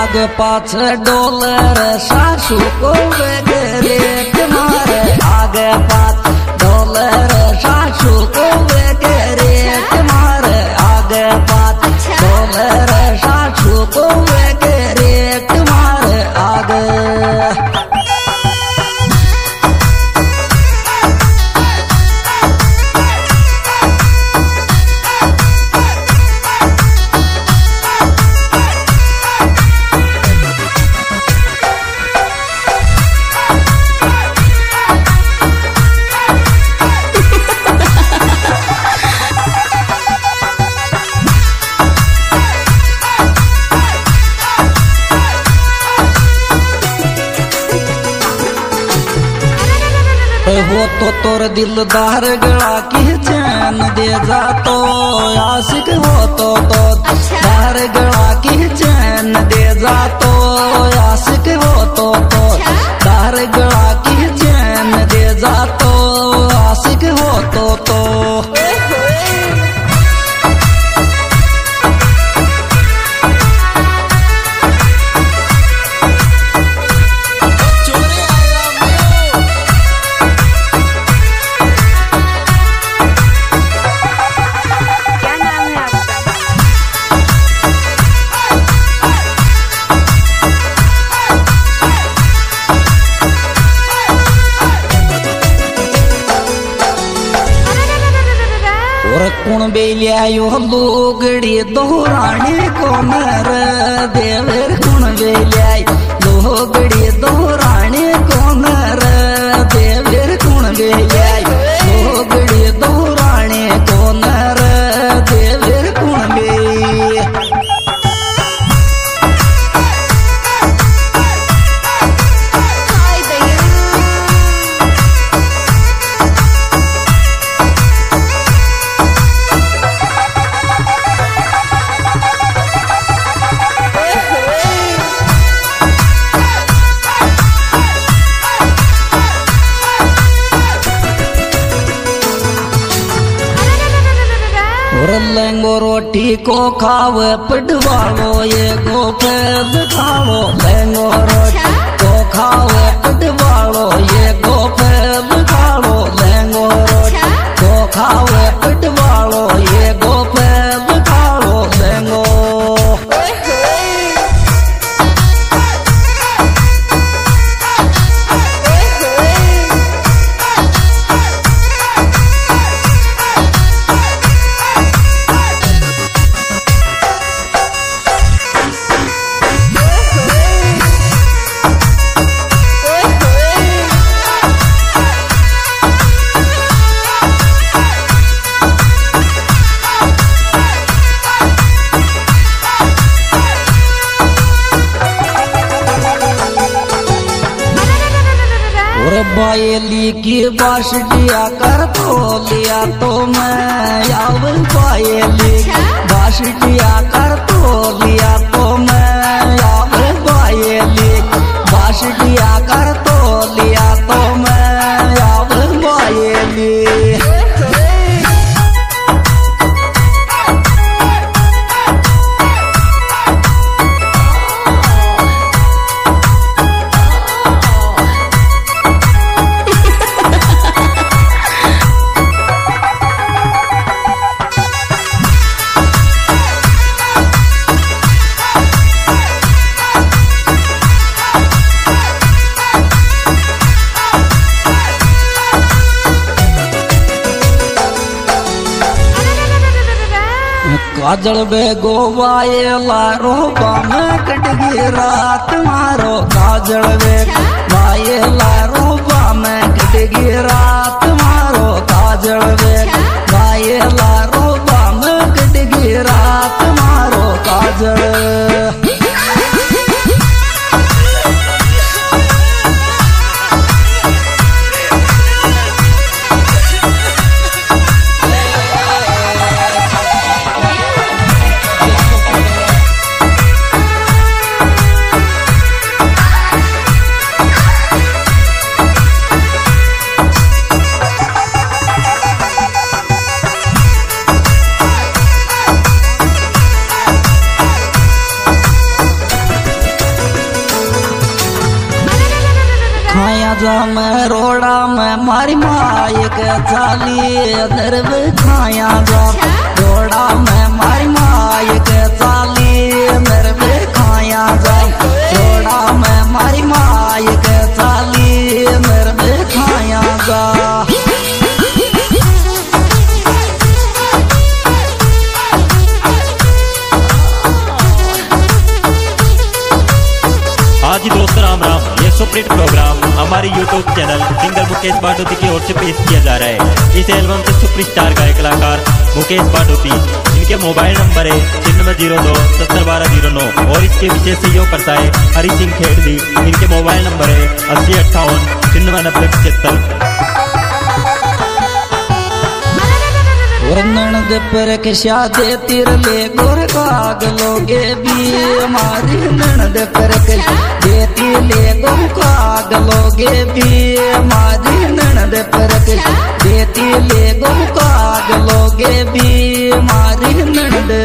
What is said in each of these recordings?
आगे पाछे डोले रे सासू को वेगरे मारे आगे पाछ डोले रे सासू को वेगरे मारे आगे पाछ डोले रे सासू को वेगरे मारे आगे हो तो तोर दिलदार गला की चैन दे जा तो आशिक हो तो दार गला की चैन दे जा तो आशिक हो तो दार गला की चैन दे जा तो आशिक हो तो कुण बेलियायो लोगड़ी दोहराने को नर देवर कुण बेलियाय लोगड़ी दोहराने को नर देवर कुण बेलियाय लोगड़ी दोहराने को नर देवर कुण बे लेंगो रोटी को खावे पटवालो ये गोपेद खाओ लेंगो रोटी को खावे पटवालो ये गोपेद खाओ लेंगो रोटी को खावे पटवालो ये गोपेद खाओ लेंगो बायली की बासटिया कर तो लिया तो मैं यावन बायली बासटिया कर तो लिया तो मैं यावन बायली बासटिया कर तो लिया तो मैं यावन बायली काजल बे गोवाए लारो बामे कटगी रात मारो काजल बे वाये लारो बामे कटगी रात मारो काजल बे वाये लारो बामे कटगी रात मारो काजल खाया जा मैं रोड़ा में मारी माई के चाली नरव खाया जा रोड़ा में मारी माई के चाली नरव खाया जा रोड़ा में मारी माई के चाली नरव खाया जा। हाँ जी दोस्तों, राम राम। ये सुपरहिट प्रोग्राम हमारे YouTube channel singer Mukesh Badoti की ओर से पेश किया जा रहा है। इस एल्बम के सुपरस्टार गायक कलाकार मुकेश बाडोती, इनके मोबाइल नंबर है 9602 701209 और इसके विशेष सहयोगकर्ता है हरी सिंह खेड़वी। इनके मोबाइल नंबर है 8058 999075। वर्णन दे पर के शादे तिर ले गोर काग लोगे भी मारी नण दे पर के देती ले गोर काग लोगे भी मारी नण दे पर के देती ले गोर काग लोगे भी मारी नण दे।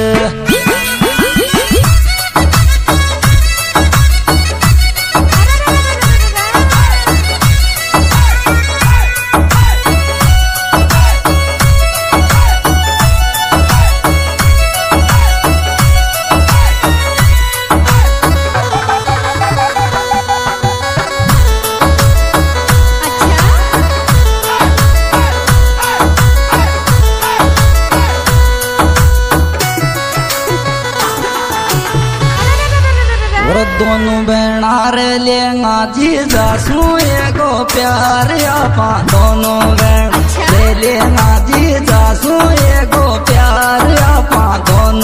दोनों बहना रे लेंगा जीजा सुए गो प्यार आपा दोनों बहन ले लेंगा जीजा सुए गो प्यार आपा दोनों